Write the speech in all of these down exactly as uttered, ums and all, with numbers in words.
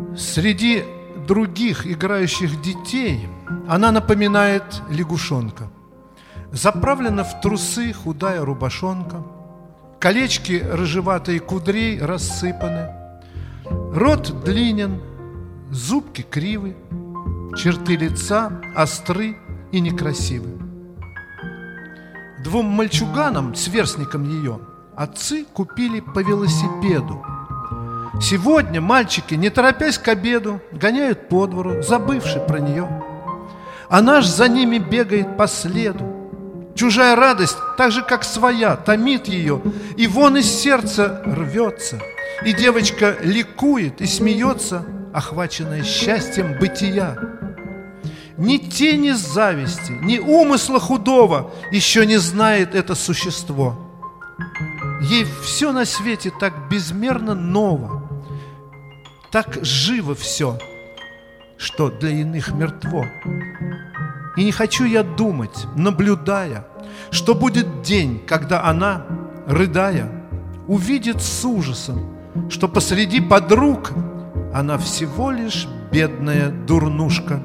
Среди других играющих детей она напоминает лягушонка. Заправлена в трусы худая рубашонка, колечки рыжеватые кудрей рассыпаны, рот длинен, зубки кривы, черты лица остры и некрасивы. Двум мальчуганам, сверстникам ее, отцы купили по велосипеду. Сегодня мальчики, не торопясь к обеду, гоняют по двору, забывши про нее. Она ж за ними бегает по следу. Чужая радость, так же, как своя, томит ее, и вон из сердца рвется. И девочка ликует и смеется, охваченная счастьем бытия. Ни тени зависти, ни умысла худого еще не знает это существо. Ей все на свете так безмерно ново, так живо все, что для иных мертво. И не хочу я думать, наблюдая, что будет день, когда она, рыдая, увидит с ужасом, что посреди подруг она всего лишь бедная дурнушка.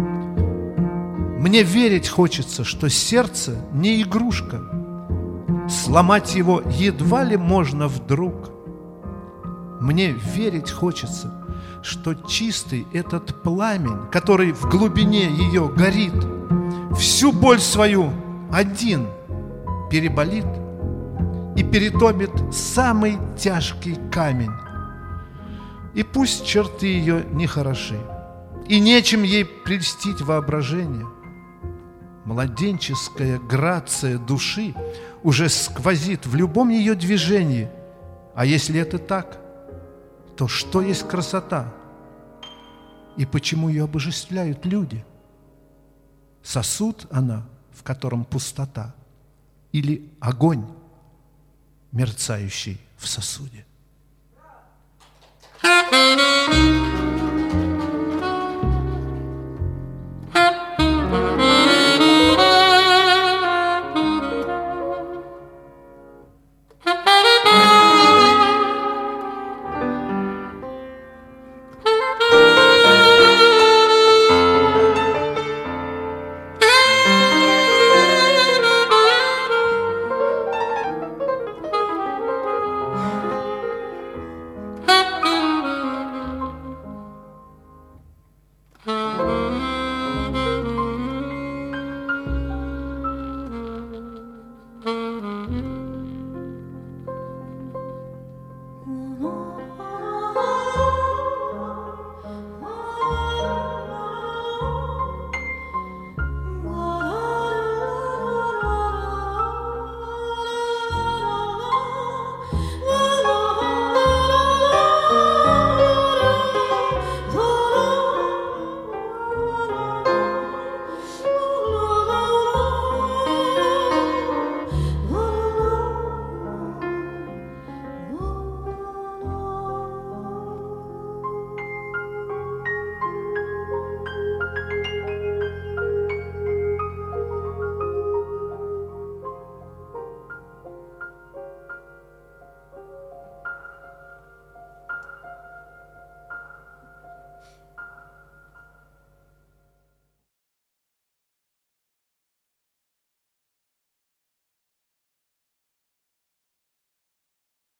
Мне верить хочется, что сердце не игрушка, сломать его едва ли можно вдруг. Мне верить хочется, что чистый этот пламень, который в глубине ее горит, всю боль свою один переболит и перетопит самый тяжкий камень. И пусть черты ее нехороши, и нечем ей прельстить воображение, младенческая грация души уже сквозит в любом ее движении. А если это так, то что есть красота? И почему ее обожествляют люди? Сосуд она, в котором пустота, или огонь, мерцающий в сосуде?